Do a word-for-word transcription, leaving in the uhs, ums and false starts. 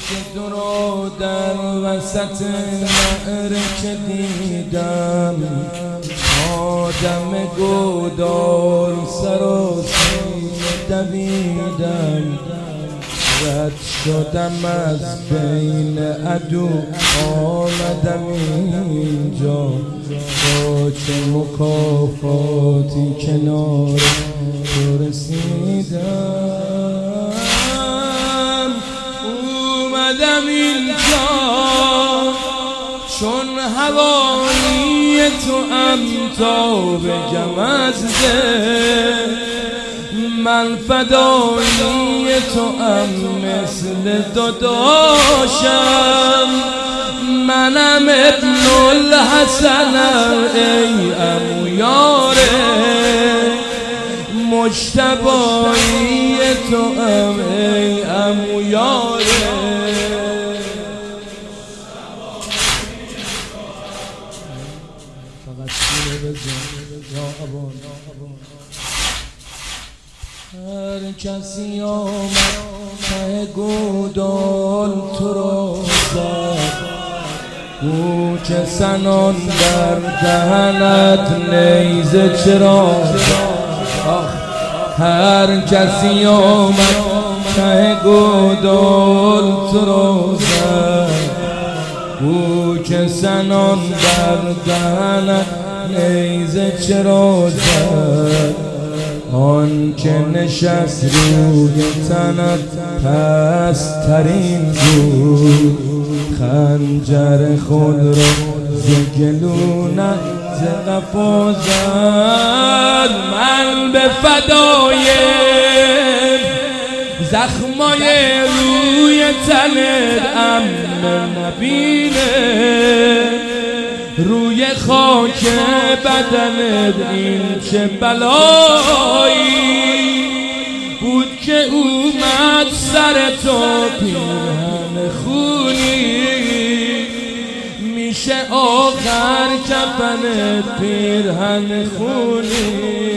که تو رو در وسط معرکه دیدم، آدم گودال سر و سینه دویدم، رد شدم از بین عدو آمدم اینجا، با چه مکافاتی کنار تو رسیدم. اومدم اینجا چون هوایی تو ام تا بگم از دل، من فدایی تو ام مثل داداشم، منم ابن الحسن ای عمو یاره، مجتبایی تو ام ای عمو یاره. فقط سینه بزن یا ابان، هر کسی آمد ته گودال تو را زد، او که سنان در دهنت نیزه چرا زد. هر کسی آمد ته گودال تو را زد، او که سنان در دهنت نیزه چرا زد. آن که نشست روی تنت پسترین بود، خنجر خود را ز گلونت ز قفا زد. من به فدای زخمای روی تنت امن نبینه، روی خاک بدنت این چه بلایی بود که اومد سر تو پیرهن خونی، میشه آخر کفنت پیرهن خونی.